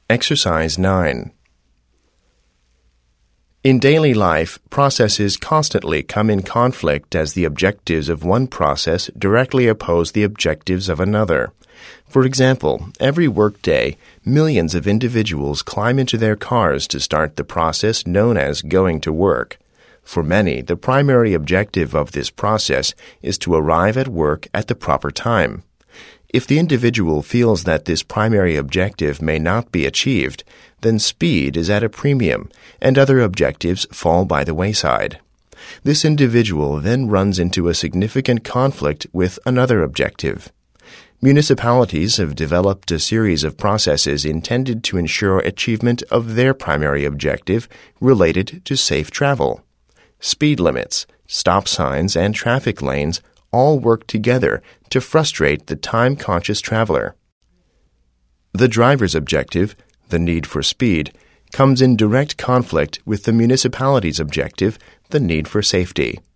Exercise 9. In daily life, processes constantly come in conflict as the objectives of one process directly oppose the objectives of another. For example, every workday, millions of individuals climb into their cars to start the process known as going to work. For many, the primary objective of this process is to arrive at work at the proper time. If the individual feels that this primary objective may not be achieved, then speed is at a premium, and other objectives fall by the wayside. This individual then runs into a significant conflict with another objective. Municipalities have developed a series of processes intended to ensure achievement of their primary objective related to safe travel. Speed limits, stop signs, and traffic lanes all work together to frustrate the time-conscious traveler. The driver's objective, the need for speed, comes in direct conflict with the municipality's objective, the need for safety.